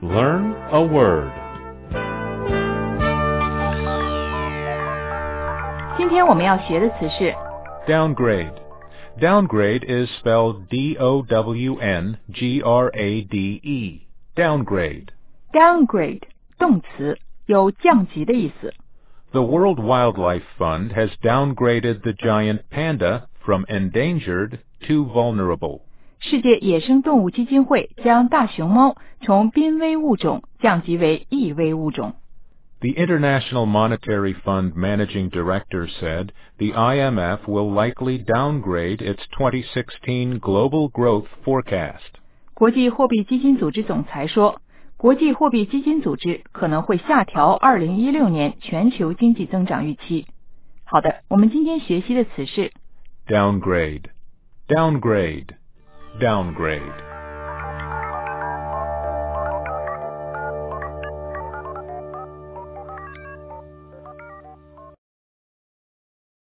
Learn a word. 今天我们要学的词是 Downgrade. Downgrade is spelled D-O-W-N-G-R-A-D-E. Downgrade. downgrade 动词，有降级的意思。 The World Wildlife Fund has downgraded the giant panda from endangered to vulnerable. 世界野生动物基金会将大熊猫从濒危物种降级为易危物种。 The International Monetary Fund Managing Director said the IMF will likely downgrade its 2016 global growth forecast. 国际货币基金组织总裁说，国际货币基金组织可能会下调2016年全球经济增长预期。好的，我们今天学习的词是 Downgrade. Downgrade. Downgrade.